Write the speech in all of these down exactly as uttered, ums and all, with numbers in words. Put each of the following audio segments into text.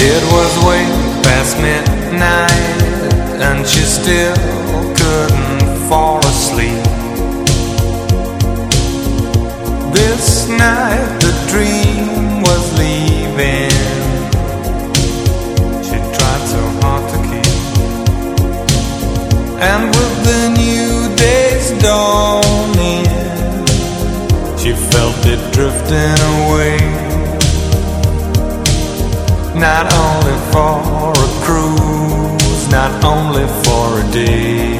It was way past midnight, and she still couldn't fall asleep. This night the dream was leaving. She tried so hard to keep. And with the new day's dawning, she felt it drifting away. Not only for a cruise, not only for a day.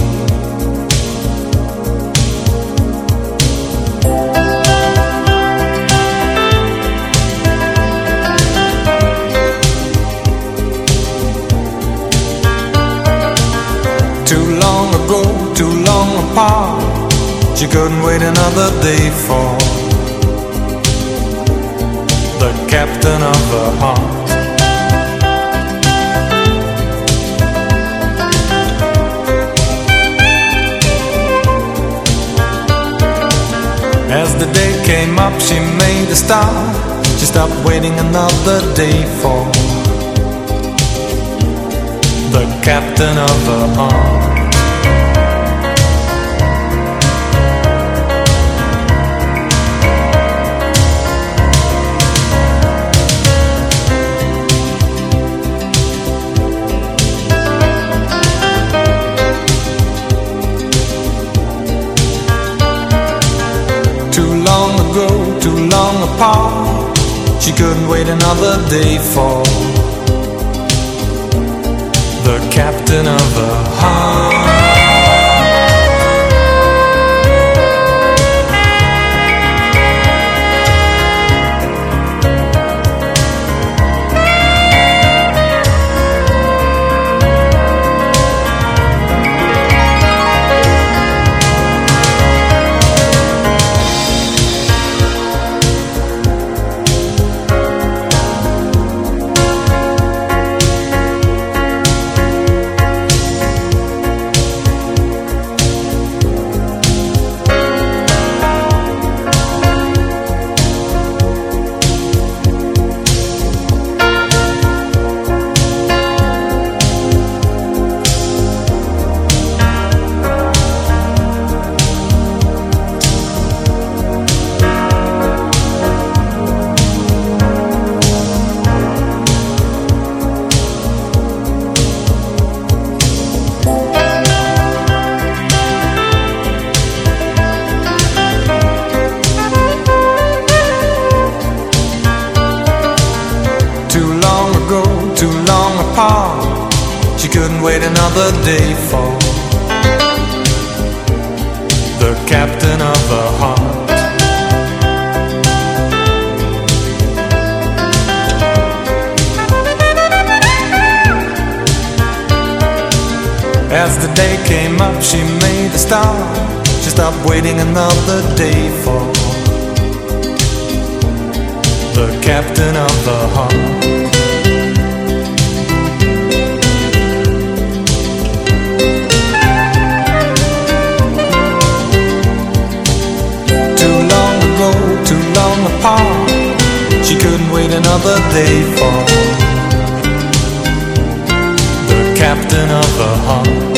Too long ago, too long apart, she couldn't wait another day for the captain of her heart. As the day came up, she made a start. She stopped waiting another day for the captain of her heart. Too long ago, too long apart, she couldn't wait another day for the captain of her heart. Too long apart, she couldn't wait another day for the captain of her heart. As the day came up, she made a start. She stopped waiting another day for the captain of her heart. Too long apart, she couldn't wait another day for the captain of her heart.